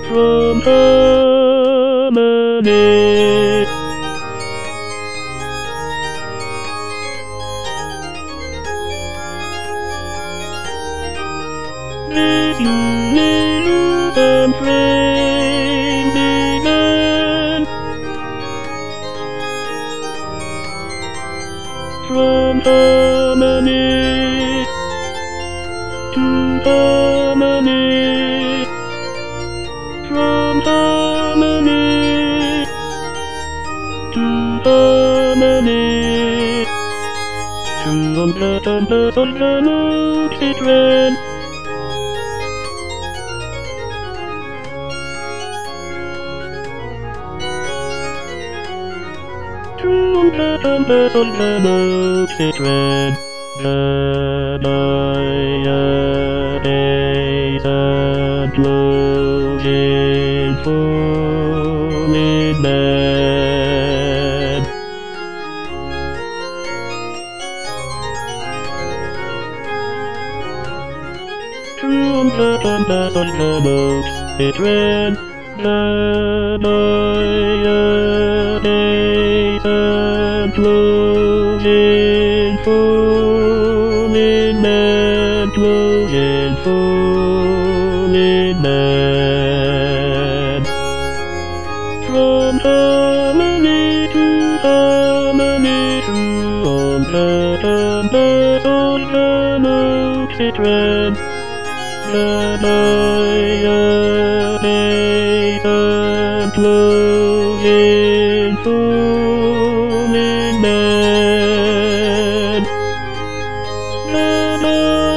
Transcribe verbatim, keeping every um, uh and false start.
from harmony. This illusion frame began from harmony to harmony, from harmony to harmony, to uncertain birth on the lucid trend. True uncertain on the lucid trend. The days and losing full in bed. True uncertain on the lucid trend. The days and losing full in bed, losing full in bed. From harmony to harmony, through uncertain birth on the lucid trend. The days and losing full in bed.